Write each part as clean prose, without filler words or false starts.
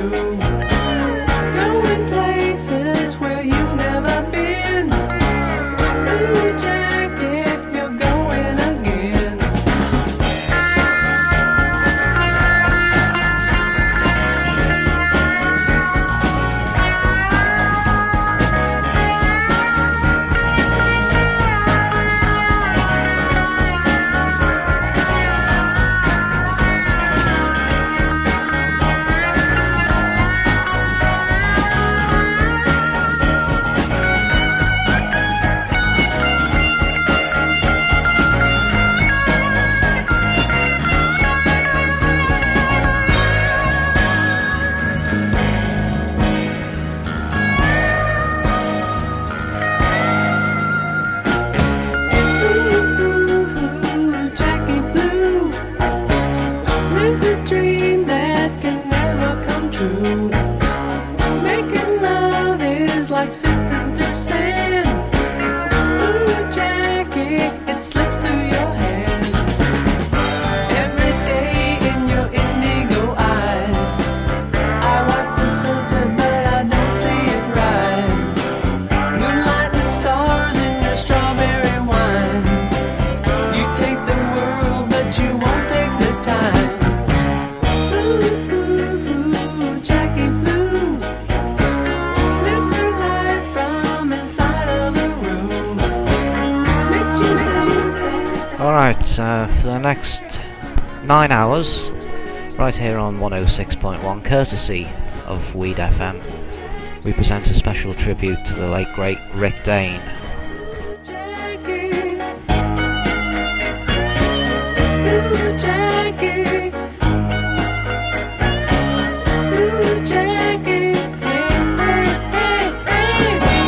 true. Going places where you've never been. Blue jacket, you're going again. Like sifting through sand. Blue jacket, it slips through your hand. Every day in your indigo eyes, I watch the sunset but I don't see it rise. Moonlight and stars in your strawberry wine. You take the world but you won't take the time. Blue jacket, blue. Alright, for the next 9 hours, right here on 106.1, courtesy of Weed FM, we present a special tribute to the late great Rick Dane. Blue jacket, blue jacket, hey, hey, hey, hey.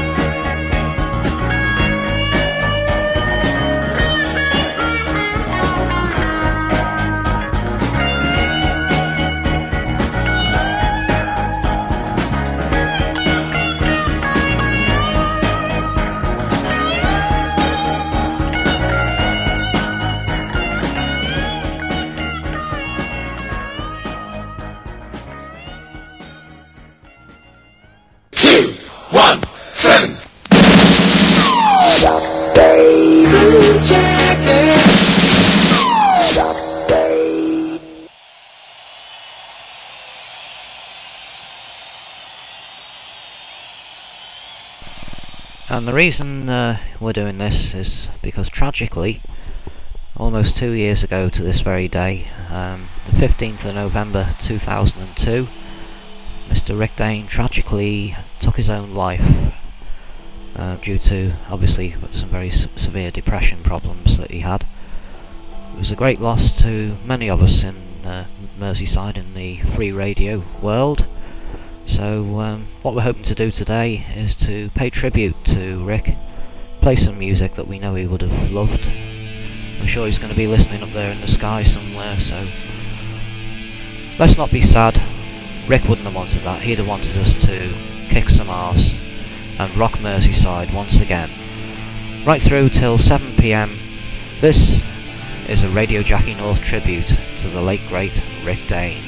And the reason we're doing this is because tragically, almost 2 years ago to this very day, the 15th of November 2002, Mr. Rick Dane tragically took his own life due to obviously some very severe depression problems that he had. It was a great loss to many of us in Merseyside in the free radio world. So what we're hoping to do today is to pay tribute to Rick, play some music that we know he would have loved. I'm sure he's going to be listening up there in the sky somewhere, so let's not be sad. Rick wouldn't have wanted that. He'd have wanted us to kick some arse and rock Merseyside once again. Right through till 7 PM, this is a Radio Jackie North tribute to the late great Rick Dane.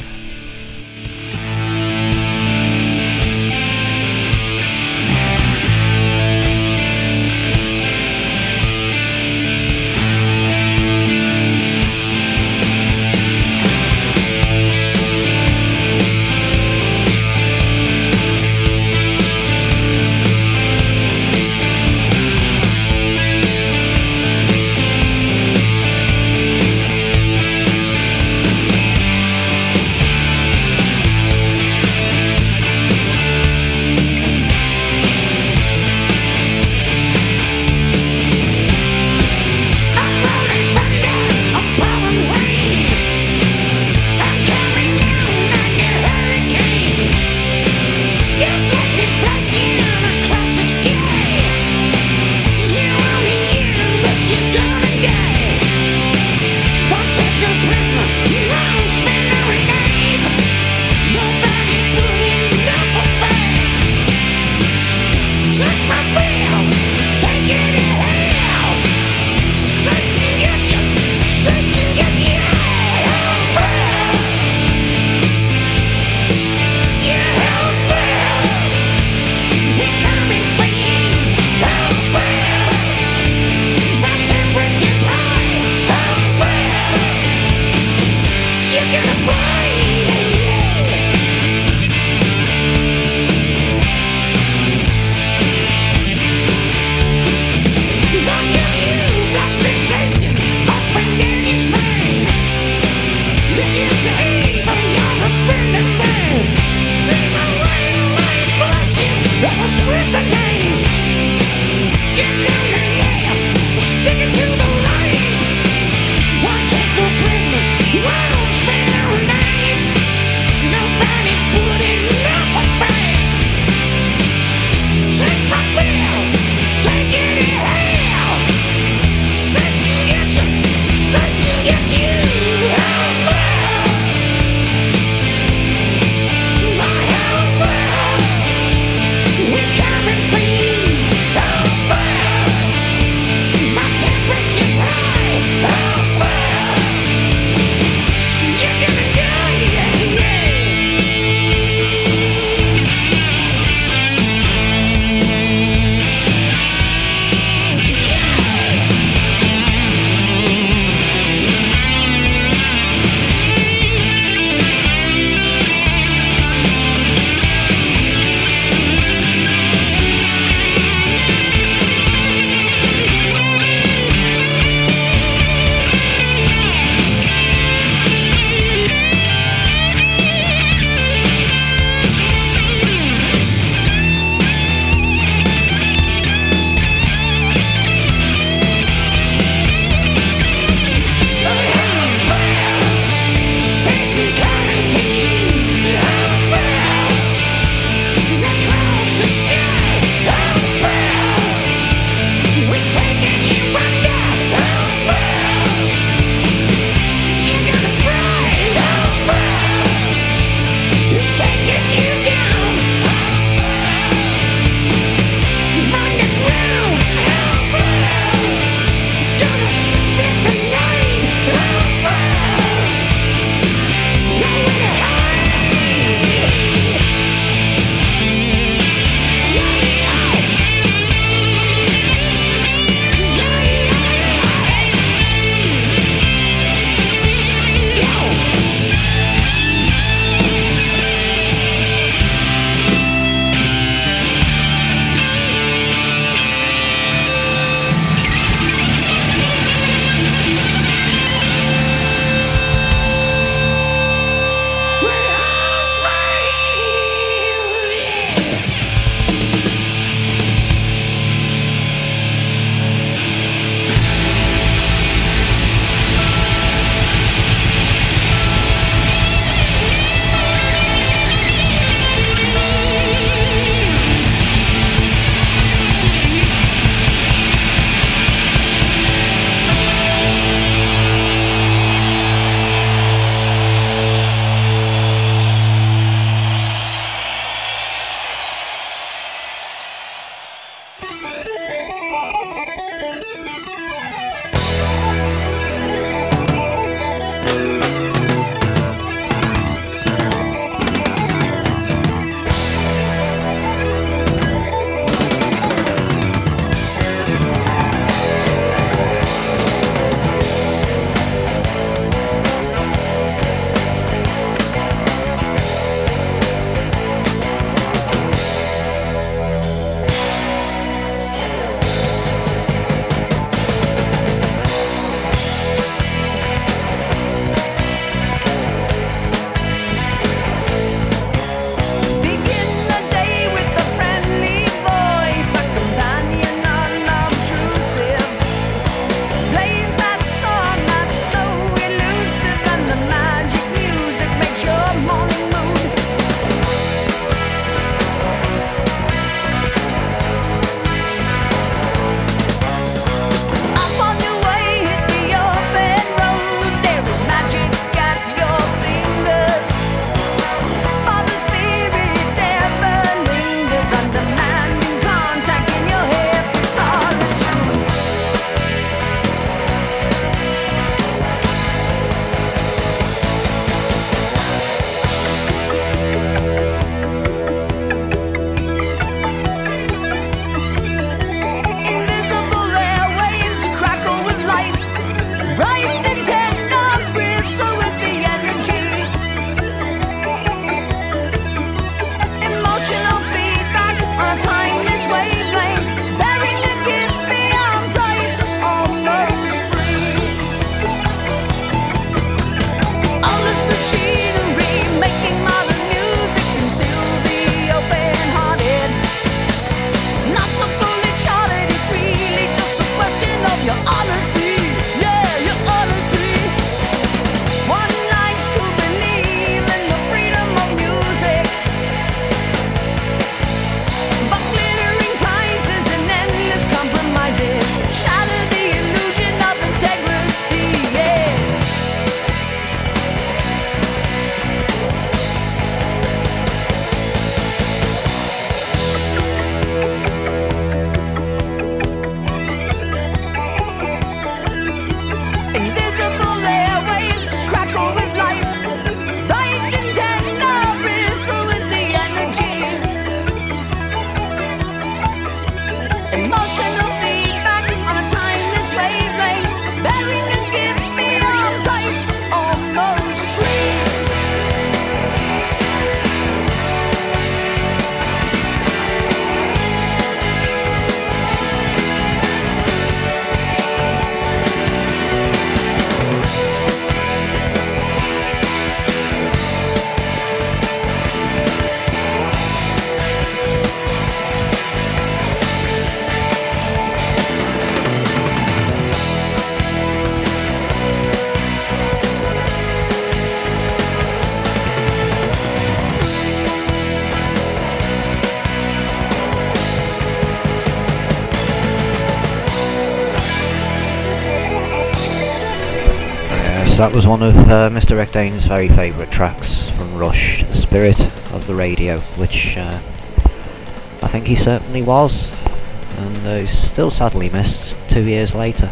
that was one of Mr. Rick Dane's very favourite tracks from Rush, The Spirit of the Radio, which I think he certainly was, and he's still sadly missed 2 years later.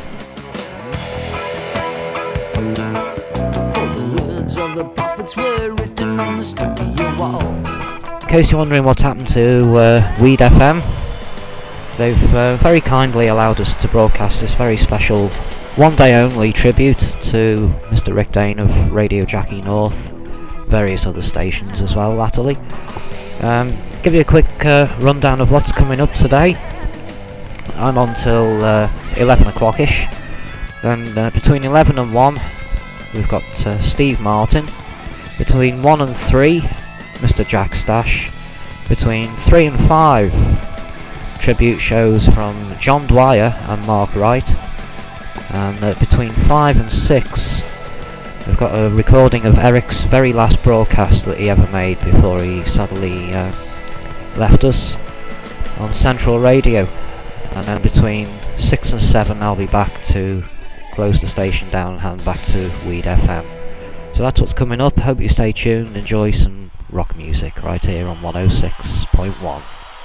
For the words of the prophets were written on the studio wall. In case you're wondering what's happened to Weed FM, they've very kindly allowed us to broadcast this very special one day only tribute to Mr. Rick Dane of Radio Jackie North, various other stations as well latterly. Give you a quick rundown of what's coming up today. I'm on till 11 o'clock-ish. Then between 11 and 1 we've got Steve Martin. Between 1 and 3 Mr. Jack Stash. Between 3 and 5 tribute shows from John Dwyer and Mark Wright. And between 5 and 6 we've got a recording of Eric's very last broadcast that he ever made before he sadly left us on Central Radio. And then between 6 and 7 I'll be back to close the station down and hand back to Weed FM. So that's what's coming up. Hope you stay tuned, enjoy some rock music right here on 106.1.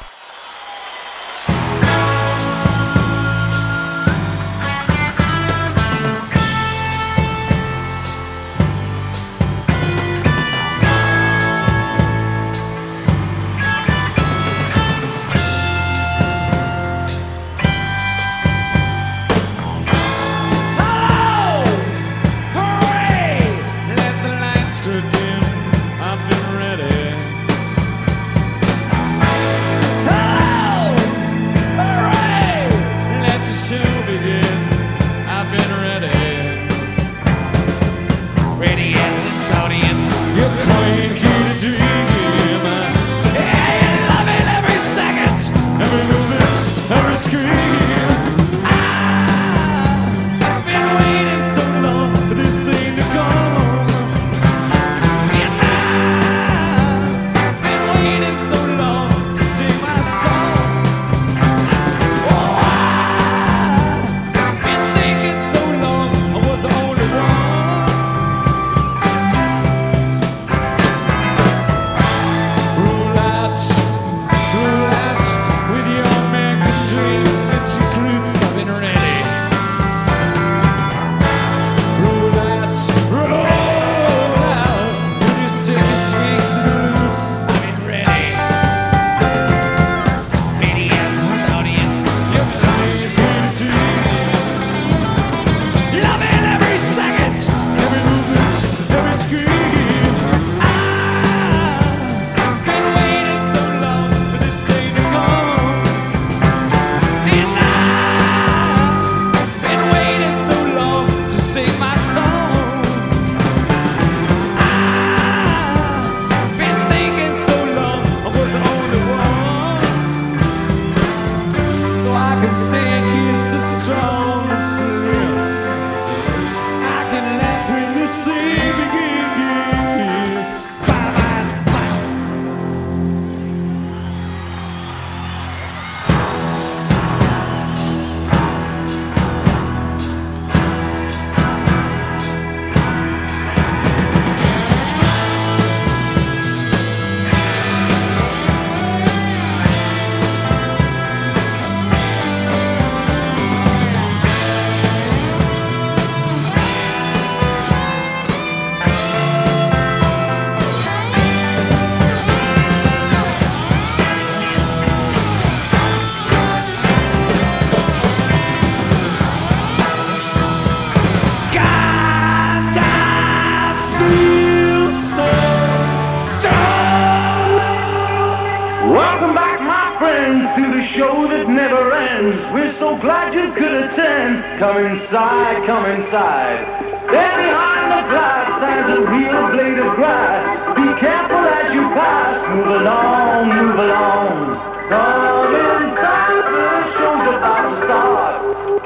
Come inside, come inside. There behind the glass stands a real blade of grass. Be careful as you pass. Move along, move along. Come inside, the show's about to start.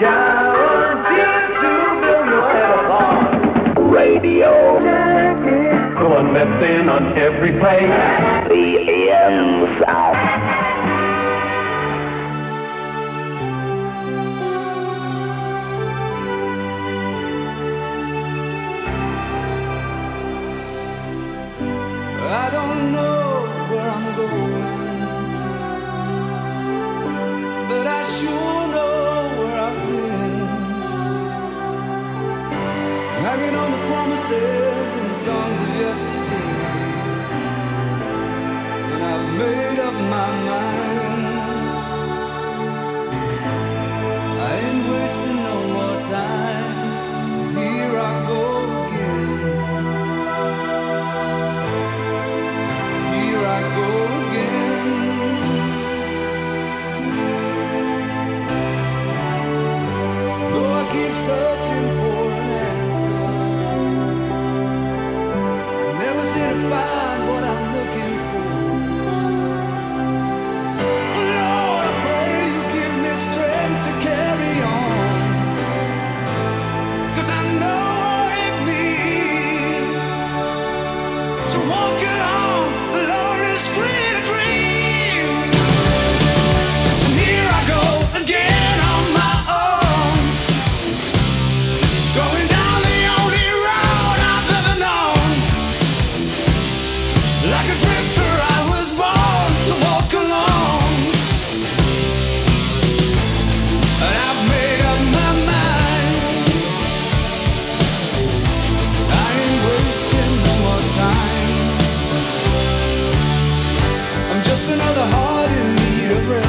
Guaranteed to blow your head apart. Radio. Going left in on every play. The AM South.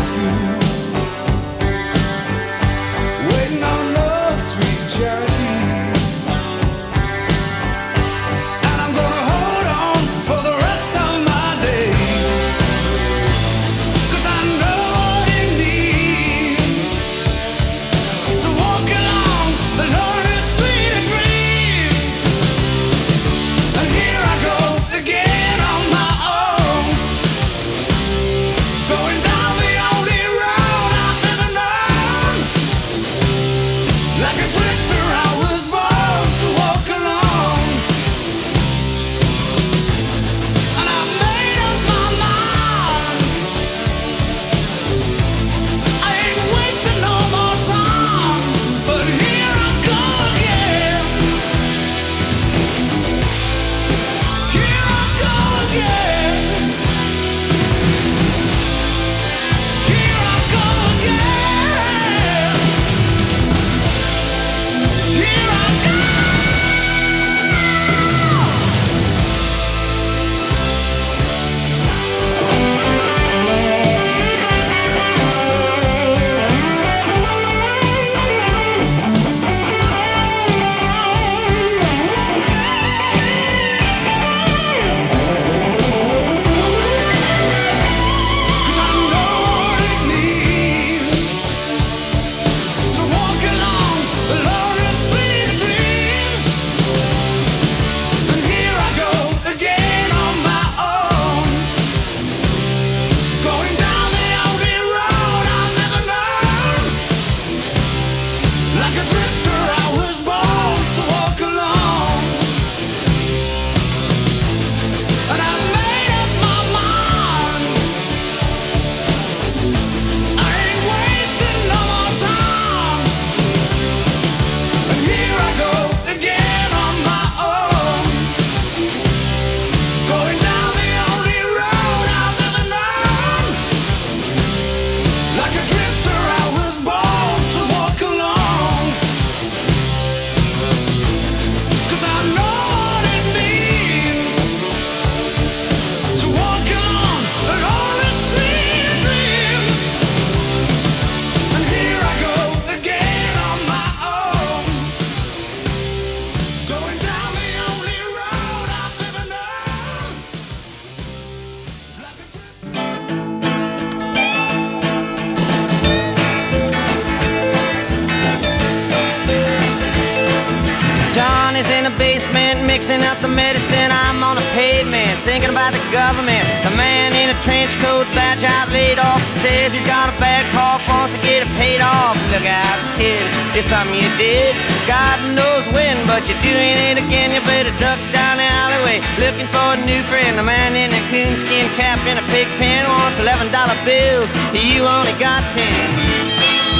is in the basement mixing up the medicine. I'm on the pavement thinking about the government. The man in a trench coat, badge out, laid off, says he's got a bad cough, wants to get it paid off. Look out, kid, it's something you did. God knows when, but you're doing it again. You better duck down the alleyway looking for a new friend. The man in a coonskin cap and a pig pen wants $11 bills. You only got 10.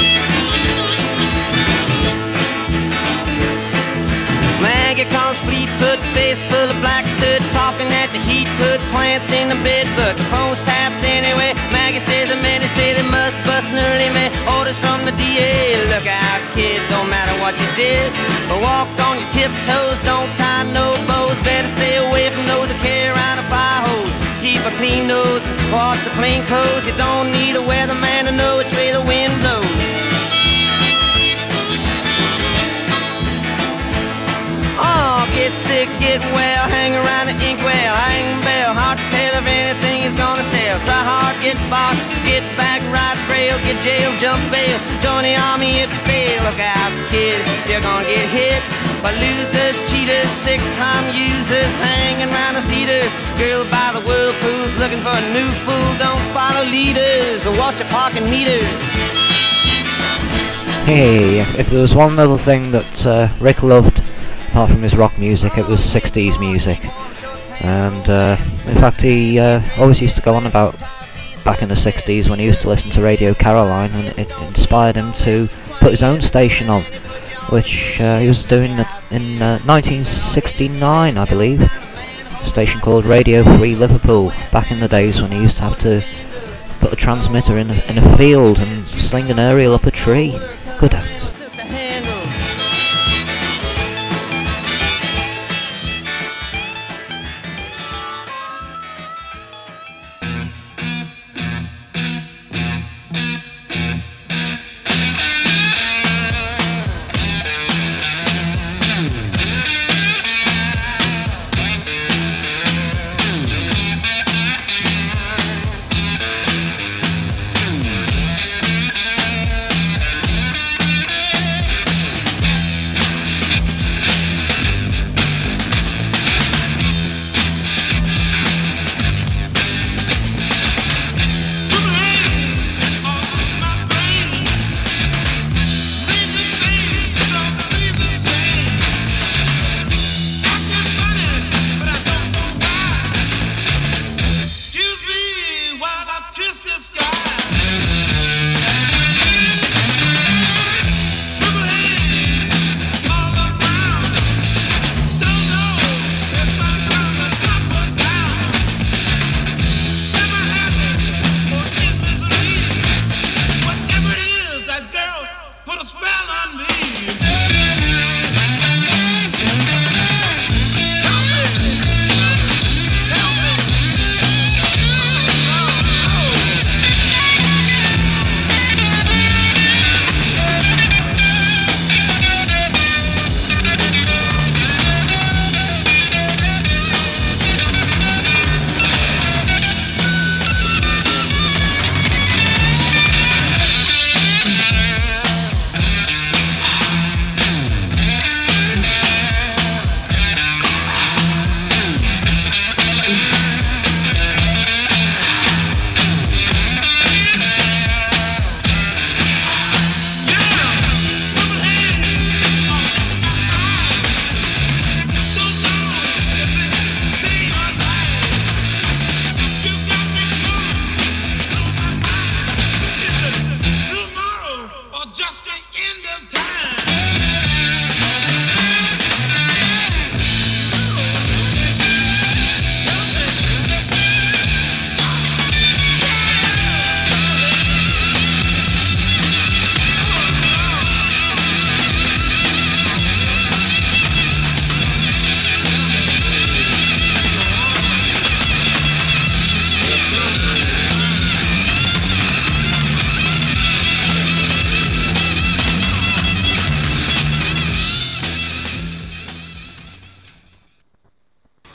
Maggie comes Fleetfoot, face full of black soot, talking at the heat, put plants in the bed, but the phone's tapped anyway. Maggie says the men say they must bust an early man. Orders from the DA, look out kid, don't matter what you did, but walk on your tiptoes, don't tie no bows. Better stay away from those that carry around a fire hose. Keep a clean nose, wash your plain clothes. You don't need a weatherman to know which way the wind blows. Oh, get sick, get well, hang around the inkwell, hang bell, hard to tell if anything is gonna sell. Try hard, get bought, get back, ride rail, get jail, jump bail, join the army if you fail. Look out, kid, you're gonna get hit by losers, cheaters, six-time users, hanging around the theaters. Girl by the whirlpools, looking for a new fool. Don't follow leaders or watch your parking meters. Hey, if there was one little thing that Rick loved, apart from his rock music, it was 60s music. And in fact he always used to go on about back in the 60s when he used to listen to Radio Caroline, and it inspired him to put his own station on, which he was doing in 1969, I believe, a station called Radio Free Liverpool, back in the days when he used to have to put a transmitter in a field and sling an aerial up a tree. Good heavens.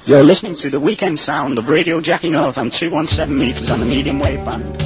You're listening to the weekend sound of Radio Jackie North on 217 meters on the medium wave band.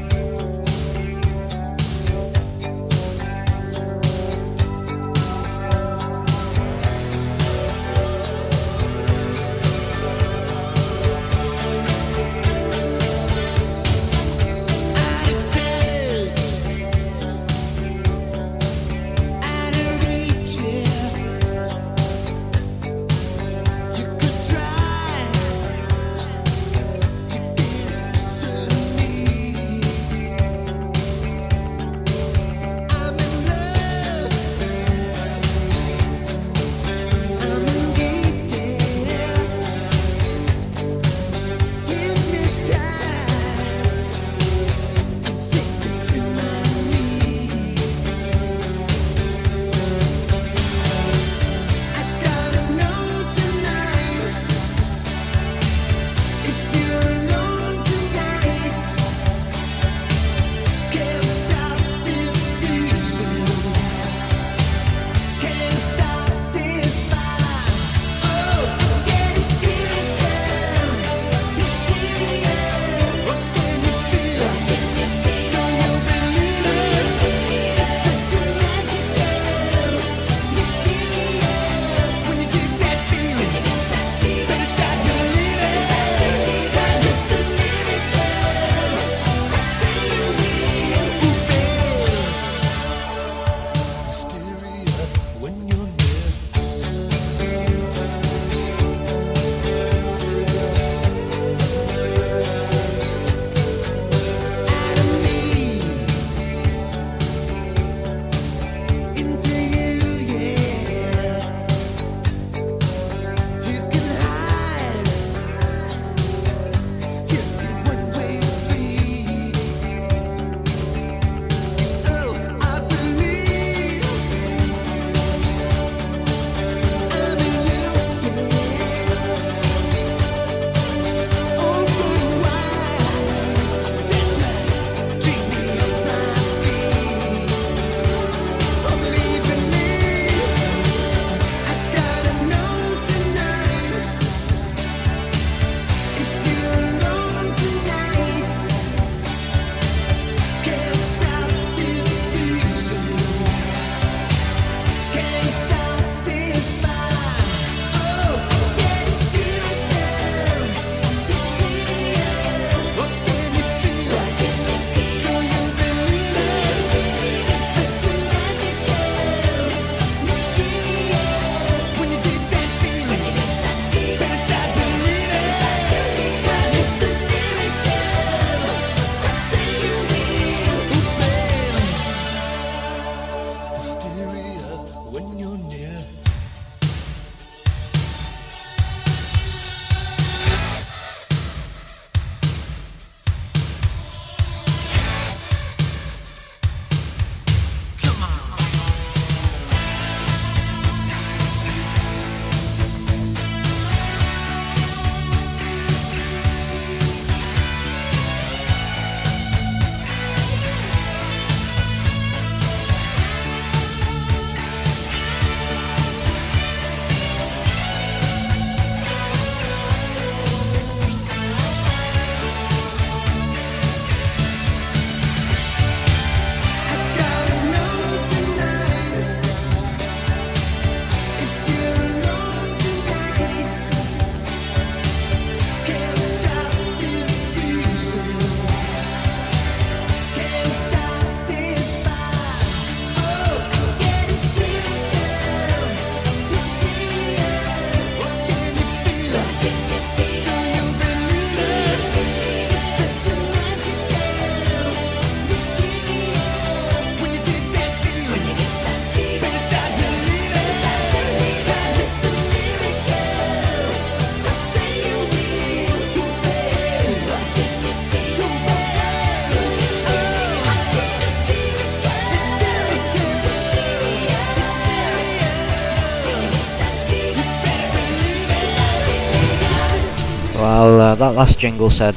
Well, that last jingle said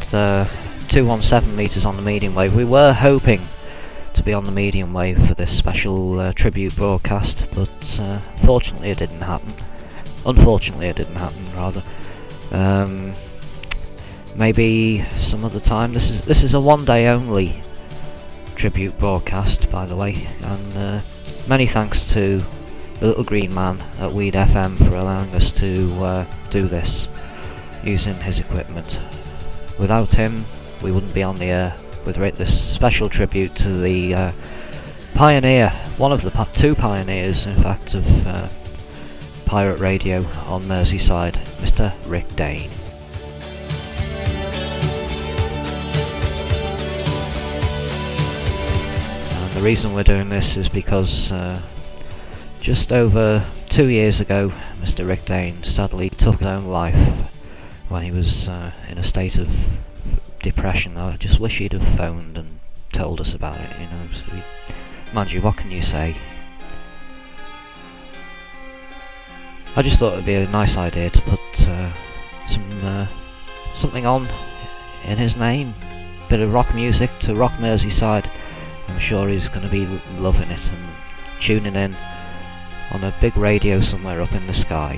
217 meters on the medium wave. We were hoping to be on the medium wave for this special tribute broadcast, but unfortunately it didn't happen. Maybe some other time. This is a one-day only tribute broadcast, by the way, and many thanks to the Little Green Man at Weed FM for allowing us to do this using his equipment. Without him, we wouldn't be on the air with this special tribute to the pioneer, one of the two pioneers, in fact, of pirate radio on Merseyside, Mr. Rick Dane. And the reason we're doing this is because just over 2 years ago, Mr. Rick Dane sadly took his own life when he was in a state of depression. I just wish he'd have phoned and told us about it, you know. So mind you, what can you say? I just thought it'd be a nice idea to put something on in his name, bit of rock music to rock Merseyside. I'm sure he's going to be loving it and tuning in on a big radio somewhere up in the sky.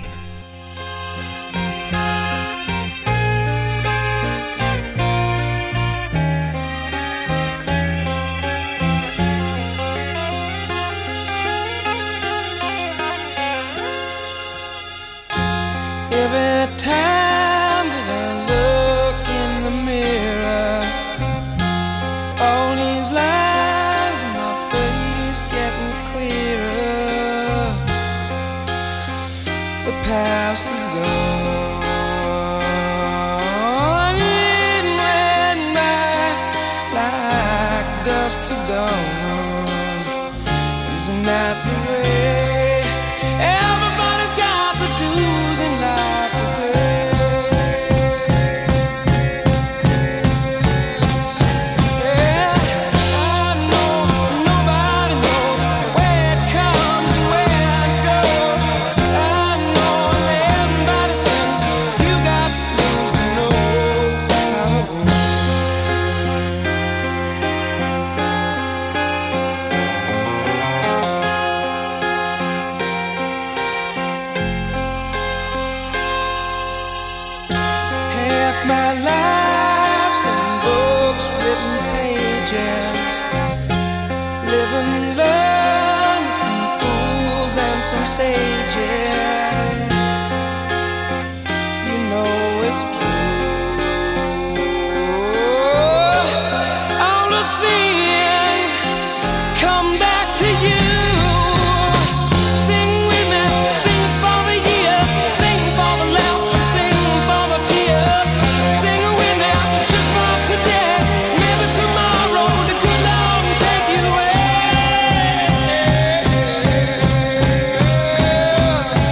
Every time that I look in the mirror, all these lines in my face getting clearer. The past is gone, it went by like dust to dawn. Isn't that the way? Everybody's got the dues in life to pay. Yeah, I know nobody knows where it comes and where it goes. I know everybody says you got to lose to know how it goes. Half my life's in books, written pages. Live and learn from fools and from sages. You know it's true. All the things come back to you. Sing with me, sing for the year, sing for the laughter, sing for the tear. Sing with me just for today. Maybe tomorrow the good Lord will take you away.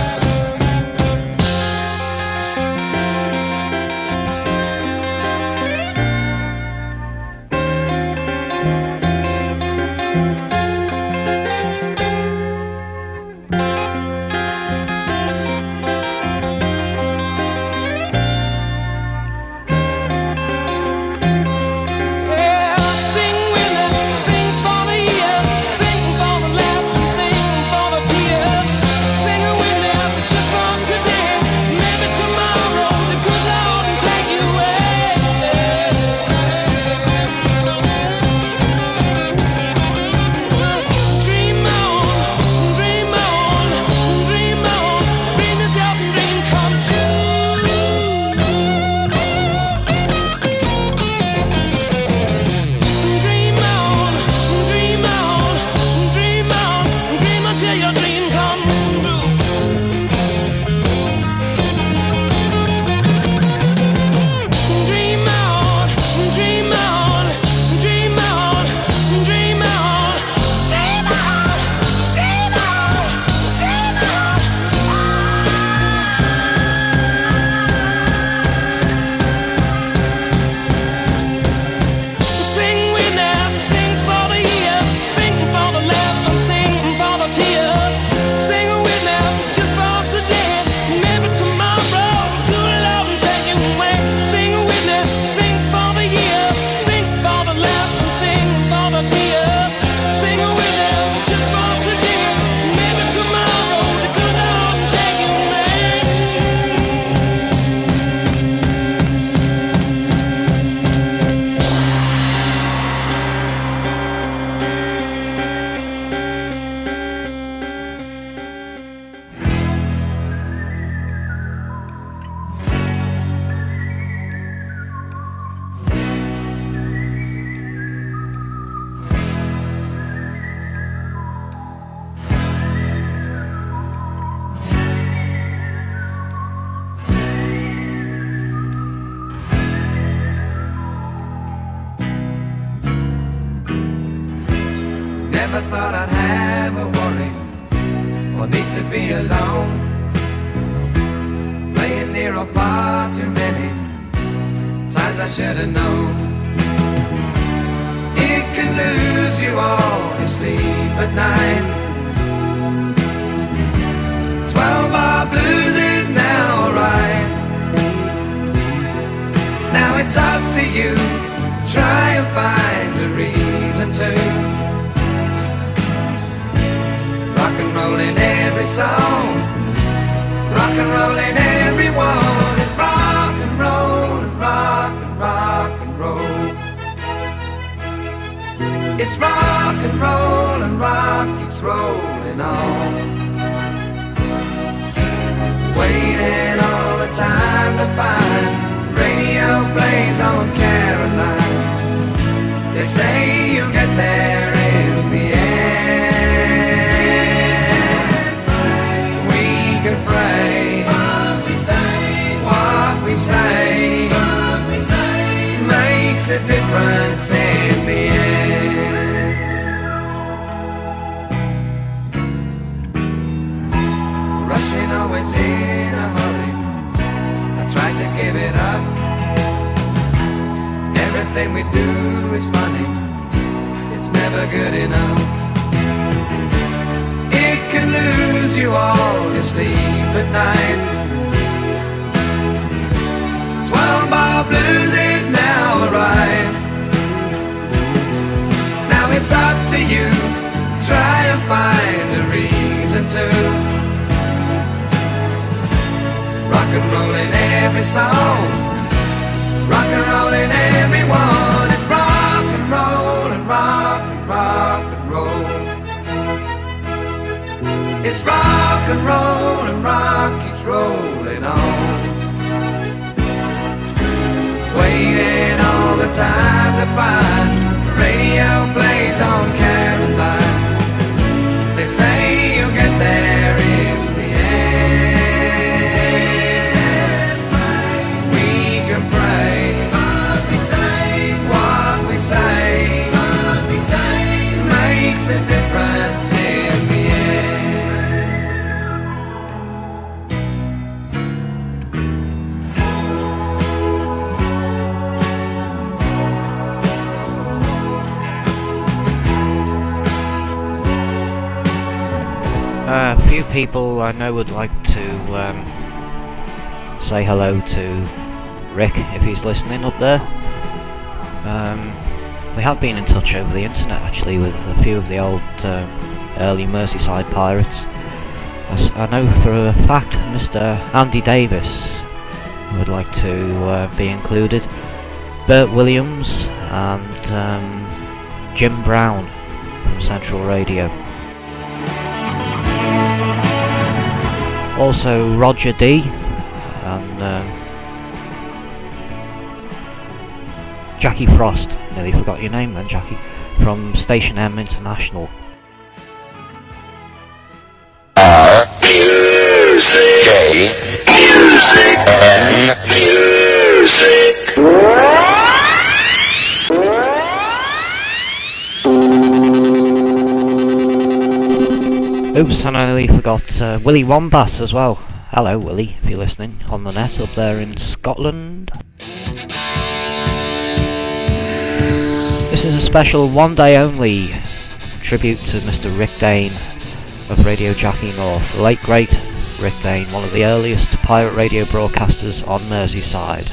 Never thought I'd have a worry or need to be alone. Playing near or far too many times I should have known. It can lose you all your sleep at night. 12-bar blues is now alright. Now it's up to you, try and find a reason to rock and roll in every song, rock and roll in everyone. It's rock and roll and rock and rock and roll. It's rock and roll and rock keeps rolling on. Waiting all the time to find radio plays on Caroline. They say you'll get there in the end. We can pray what we say, what we say, what we say makes a difference in the end. Rushing always in a hurry, I try to give it up. Everything we do is funny, it's never good enough. It can lose you all your sleep at night. 12-bar blues is now alright. Now it's up to you, try and find a reason to rock and roll in every song, rock and roll in everyone. It's rock and roll and rock and rock and roll. It's rock and roll and rock keeps rolling on. Waiting all the time to find the radio plays on Caroline. They say you'll get there in the end. We can pray what we say, what we say, what we say makes a difference in the A few people I know would like to say hello to Rick if he's listening up there. We have been in touch over the internet actually with a few of the old early Merseyside pirates. I know for a fact Mr. Andy Davis would like to be included, Bert Williams and Jim Brown from Central Radio. Also Roger D and Jackie Frost. Nearly forgot your name then, Jackie, from Station M International. Music, music, and music. Oops, and I nearly forgot Willie Wombat as well. Hello Willie, if you're listening on the net up there in Scotland. This is a special one day only tribute to Mr. Rick Dane of Radio Jackie North, the late great Rick Dane, one of the earliest pirate radio broadcasters on Merseyside.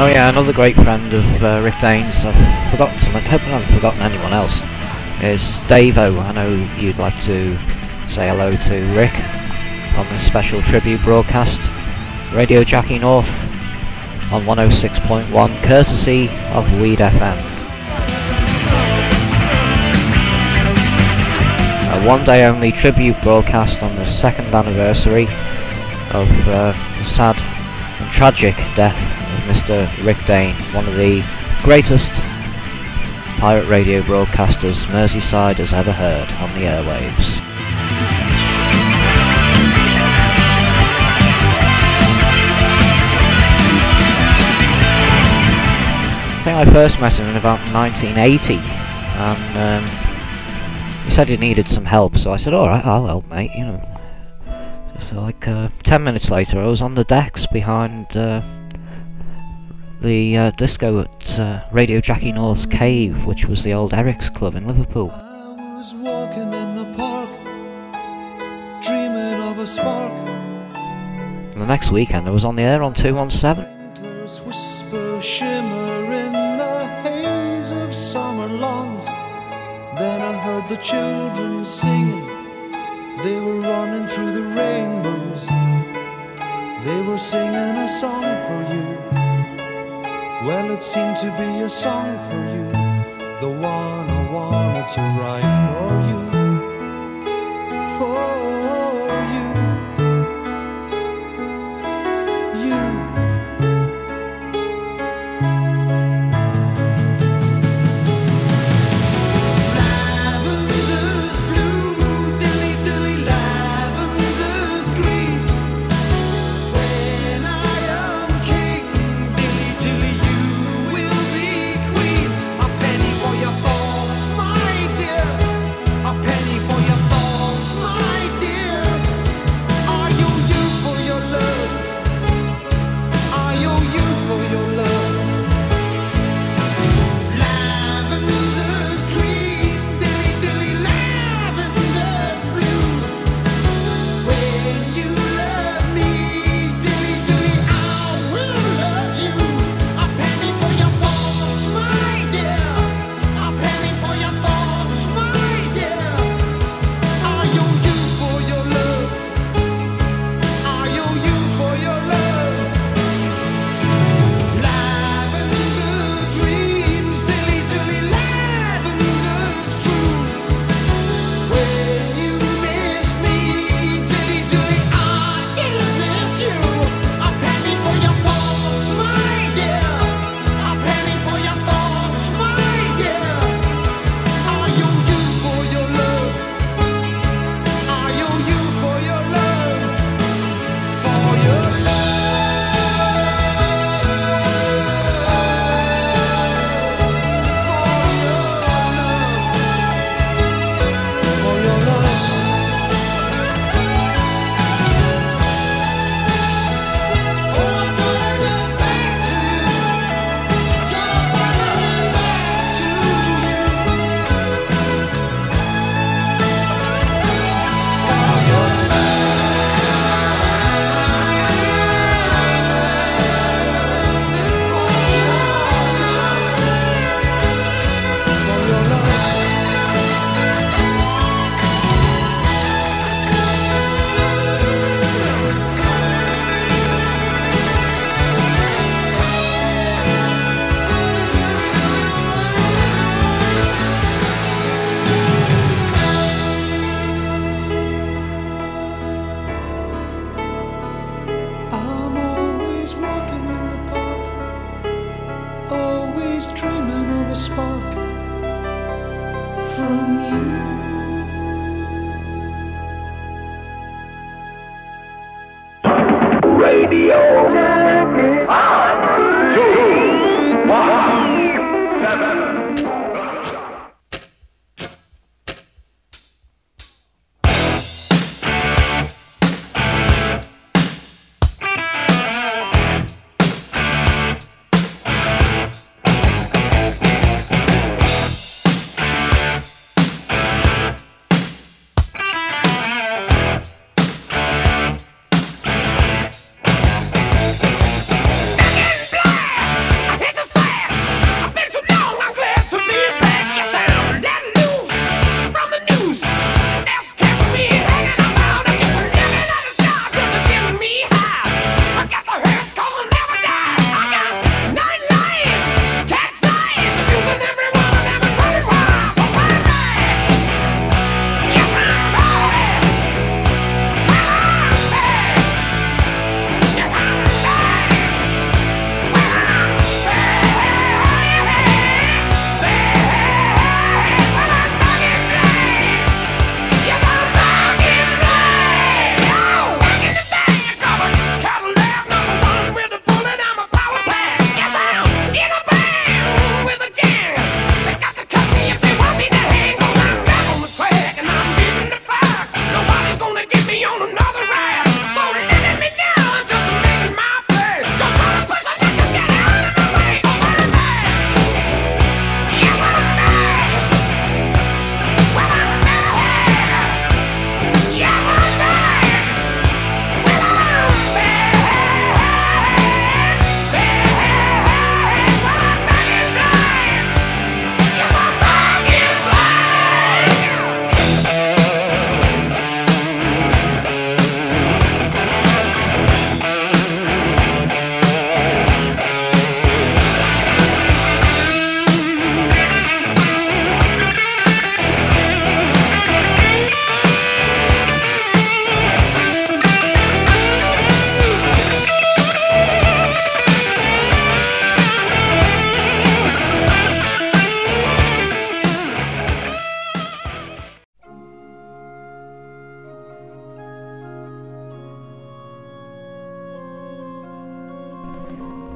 Oh yeah, another great friend of Rick Dane's, I've forgotten someone, I hope I haven't forgotten anyone else, is Davo. I know you'd like to say hello to Rick on this special tribute broadcast. Radio Jackie North on 106.1, courtesy of Weed FM. A one-day only tribute broadcast on the second anniversary of the sad and tragic death of Mr. Rick Dane, one of the greatest pirate radio broadcasters Merseyside has ever heard on the airwaves. I think I first met him in about 1980, and he said he needed some help, so I said, alright, I'll help, mate, you know. So like 10 minutes later I was on the decks behind the disco at Radio Jackie North's Cave, which was the old Eric's Club in Liverpool. I was walking in the park, dreaming of a spark. And the next weekend I was on the air on 217. Whisper, shimmer in the haze of summer lawns. Then I heard the children singing. They were running through the rainbows. They were singing a song for you. Well, it seemed to be a song for you, the one I wanted to write for you. For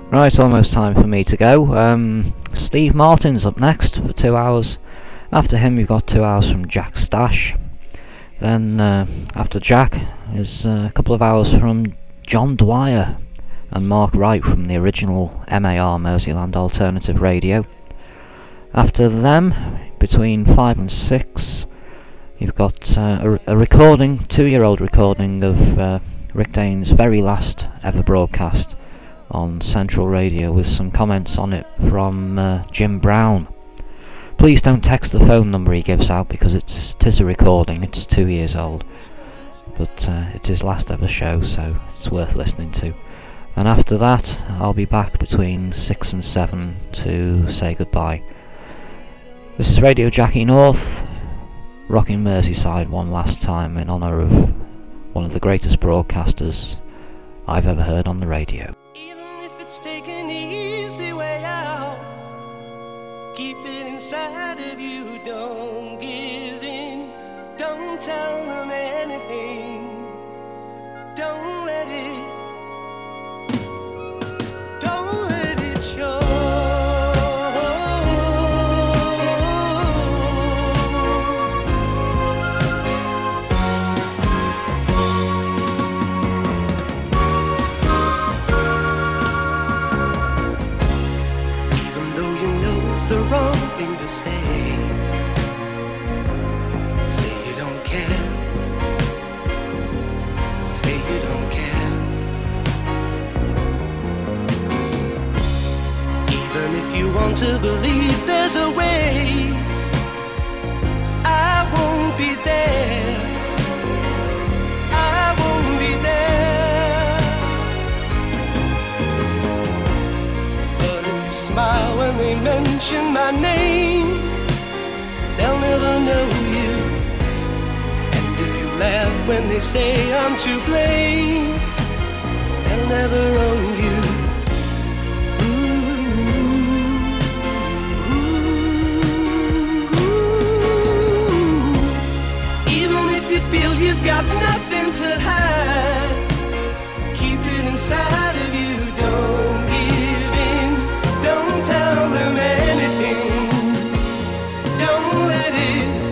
Right, almost time for me to go. Steve Martin's up next for 2 hours. After him we've got 2 hours from Jack Stash. Then after Jack is a couple of hours from John Dwyer and Mark Wright from the original MAR Merseyland Alternative Radio. After them, between 5 and 6, you've got a recording, 2-year-old recording of Rick Dane's very last ever broadcast on Central Radio, with some comments on it from Jim Brown. Please don't text the phone number he gives out, because it is a recording, it's 2 years old, but it's his last ever show, so it's worth listening to. And after that I'll be back between 6 and 7 to say goodbye. This is Radio Jackie North, rocking Merseyside one last time in honour of one of the greatest broadcasters I've ever heard on the radio. Even if it's taking the easy way out, keep it inside of you, don't give in, don't tell them anything, don't let it show. The wrong thing to say you don't care, say you don't care. Even if you want to believe there's a way, I won't be there, I won't be there. But if you smile when they mention my name, they'll never know you. And if you laugh when they say I'm to blame, they'll never own you. Even if you feel you've got nothing to hide, keep it inside of you, don't give in, don't tell them anything, don't let it